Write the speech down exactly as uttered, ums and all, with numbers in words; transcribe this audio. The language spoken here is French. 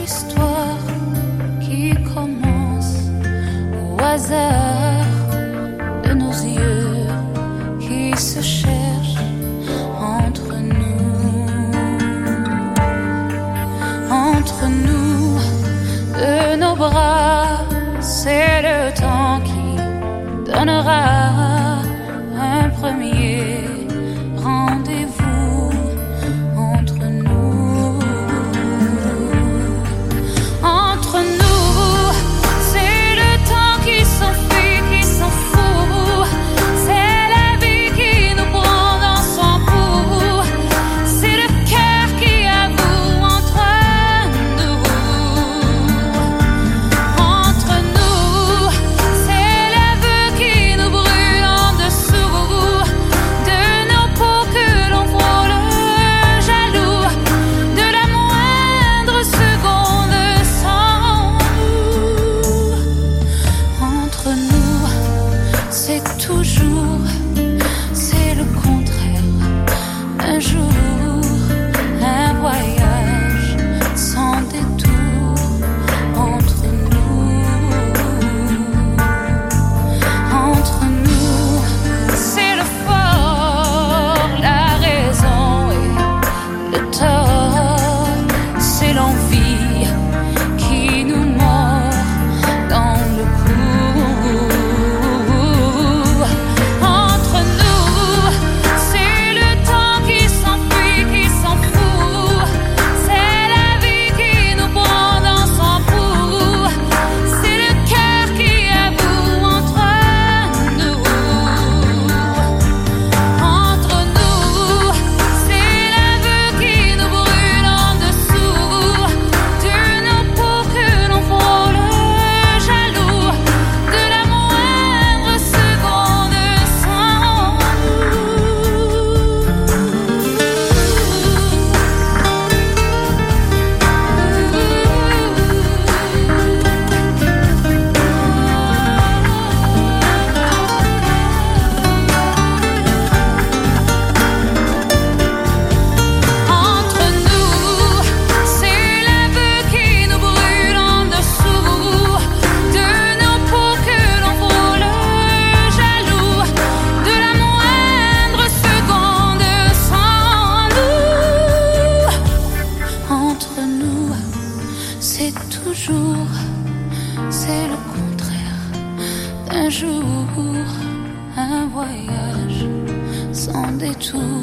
histoire qui commence au hasard de nos yeux qui se cherchent entre nous, entre nous, de nos bras. C'est le temps qui donnera un premier rendez-vous entre nous. Entre nous, c'est le temps qui s'enfuit, qui s'en fout. C'est la vie qui nous prend dans son pouls. C'est le cœur qui avoue entre nous. Entre nous, c'est l'aveu qui nous brûle en dessous de nos peaux que l'on frôle jaloux de la moindre seconde sans nous. Entre nous, c'est toujours, c'est le contraire. Un jour, un voyage sans détour. Entre nous, entre nous, c'est le fort, la raison et le tort. C'est l'envie qui nous mord dans le cou. Entre nous, c'est le temps qui s'enfuit, qui s'en fout. C'est la vie qui nous prend dans son pouls. C'est le cœur qui avoue entre nous. Entre nous, c'est l'aveu qui nous brûle en dessous de nos peaux que l'on frôle jaloux de la moindre seconde sans Entre nous, c'est l'aveu qui nous brûle en dessous de nos peaux que l'on frôle jaloux de la moindre seconde sans nous. Entre nous, c'est toujours, c'est le contraire. Un jour, un voyage sans détour.